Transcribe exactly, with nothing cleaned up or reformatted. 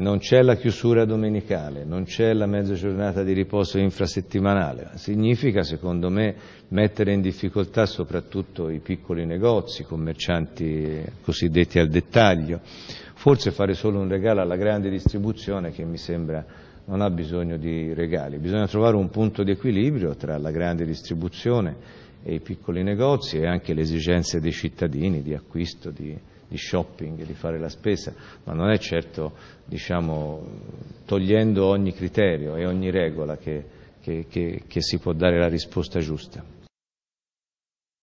Non c'è la chiusura domenicale, non c'è la mezza giornata di riposo infrasettimanale. Significa, secondo me, mettere in difficoltà soprattutto i piccoli negozi, i commercianti cosiddetti al dettaglio. Forse fare solo un regalo alla grande distribuzione, che mi sembra non ha bisogno di regali. Bisogna trovare un punto di equilibrio tra la grande distribuzione e i piccoli negozi e anche le esigenze dei cittadini di acquisto, di, di shopping, di fare la spesa, ma non è certo, diciamo, togliendo ogni criterio e ogni regola che, che, che, che si può dare la risposta giusta.